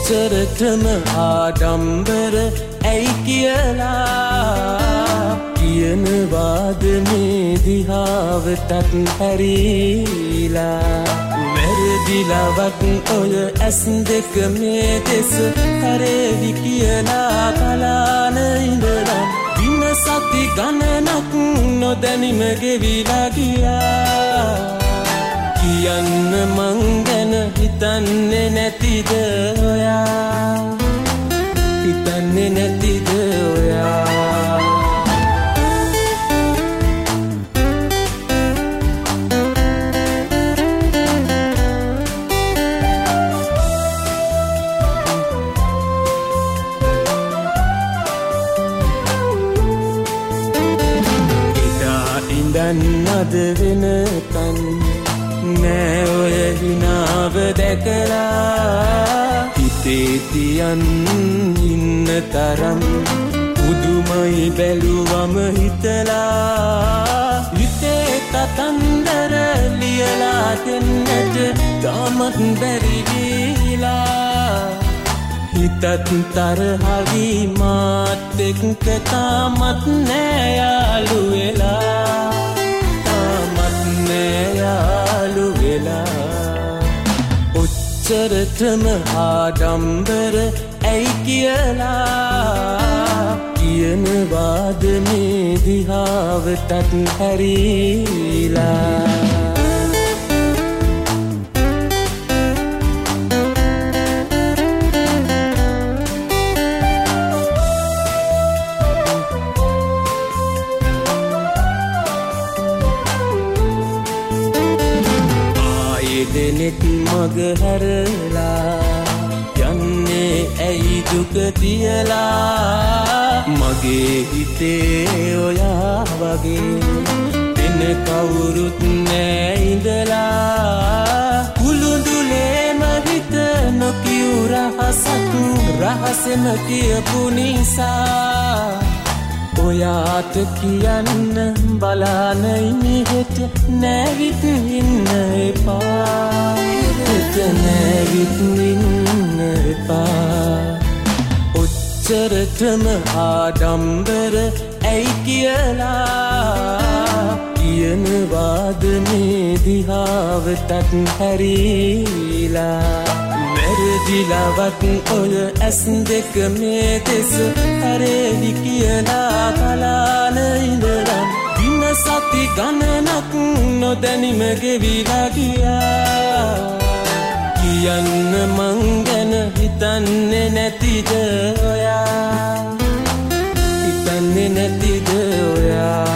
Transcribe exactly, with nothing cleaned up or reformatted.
ඔච්චරටම ආඩම්බර ඇයි කියලා කියනවාද මේ දිහාවටත් හැරීලා වැරදිලවත් ඔය ඇස් දෙක මේ දෙස හැරේවි කියලා බලාන ඉඳලා දින සති ගණනක් නොදැනිම ගෙවිලා ගියා කියන්න මං ගැන හිතන්නේ නැතිද ඔයා හිතන්නේ නැතිද ඔයා එදා ඉඳන් අද වෙනකන් නෑ ඔය හිනාව දැකලා හිතේ තියන් ඉන්න තරම් පුදුමයි බැලුවම හිතලා හිතේ කතන්දර ලියලා දෙන්නට තාමත් බැරි වීලා හිතත් තරහවි මාත් එක්ක තාමත් නෑ යාළු වෙලා තාමත් නෑ යාළු වෙලා ඔච්චරටම ආඩම්බර ඇයි කියලා කියනවාද මේ දිහාවටත් හැරීලා දෙනෙක් මග හැරලා යන්නේ ඇයි දුක තියලා මගේ හිතේ ඔයා වගේ වෙන කවුරුත් නෑ ඉඳලා කුළුඳුලේම හිත නොකියු රහසක් රහසෙම කියපු නිසා ඔයාට කියන්න බලාන ඉනිහෙට නැවිත් ඉන්න එපා හිත නැවිත් ඉන්න එපා ඔච්චරටම ආඩම්බර ඇයි කියලා කියනවාද මේ දිහාවටත් හැරීලා වැරදිලවත් ඔය ඇස් දෙක මේ දෙස හැරේවි කියලා බලාන ඉඳලා දින සති ගණනක් නොදැනිම ගෙවිලා ගියා කියන්න මං ගැන හිතන්නේ නැතිද ඔයා හිතන්නේ නැතිද ඔයා